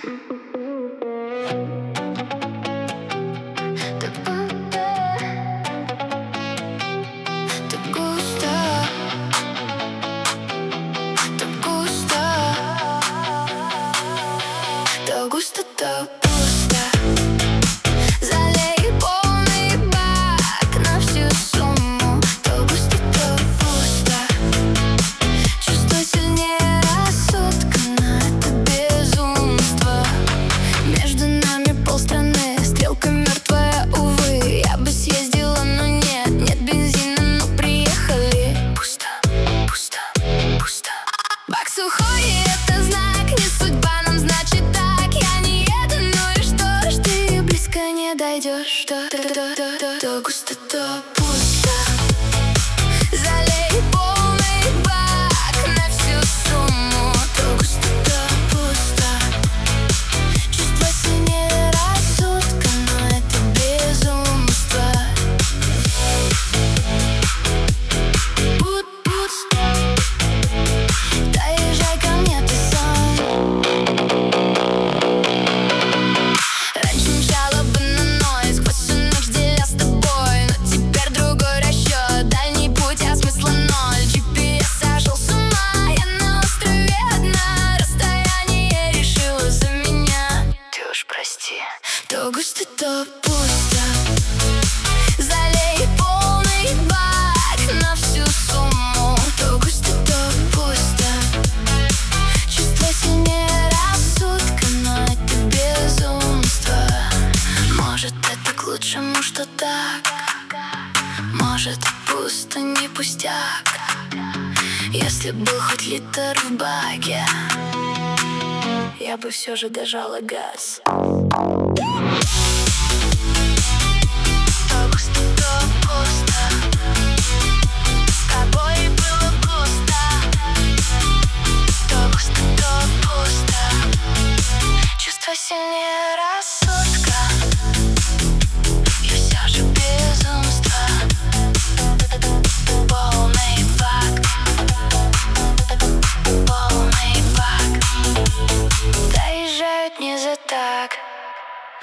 То густо, то пусто. Залей полный бак на всю сумму. То густо, то пусто. Чувство сильнее рассудка, но это безумство. Между нами полстраны, стрелка мертвая, увы. Я бы съездила, но нет бензина, но приехали. Пусто, пусто, пусто. Бак сухой, и это знак, не судьба нам, значит так. Я не еду, ну и что ж, ты близко не дойдешь. То густо, то пусто. Залей полный бак на всю сумму. То густо, то пусто. Чувство сильнее рассудка, но это безумство. Пусто. Доезжай ко мне, ты сам. Раньше мчала бы на ноль, сквозь всю ночь деля с тобой. Но теперь другой расчет, дальний путь, а смысла ноль. GPS сошел с ума, я на острове одна. Расстояние решила за меня, ты уж прости. То густо, то пусто. Залей полный бак на всю сумму. То густо, то пусто. Чувство сильнее рассудка, но это безумство. Может, это к лучшему, что так. Может, пусто не пустяк. Если был хоть литр в баке, я бы все же дожала газ. То густо, то пусто. С тобой было густо. То густо, то пусто. Чувство сильнее раз.